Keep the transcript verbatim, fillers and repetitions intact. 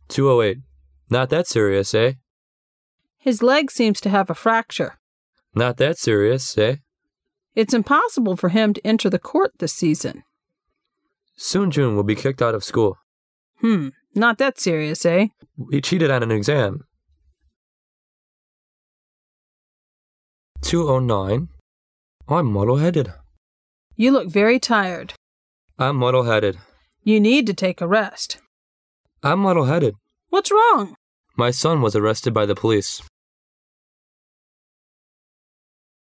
two oh eight. Not that serious, eh? His leg seems to have a fracture. Not that serious, eh? It's impossible for him to enter the court this season. Soon Jun will be kicked out of school. Hmm, not that serious, eh? He cheated on an exam. two oh nine. I'm muddle-headed. You look very tired. I'm muddle-headed. You need to take a rest. I'm muddle-headed. What's wrong? My son was arrested by the police.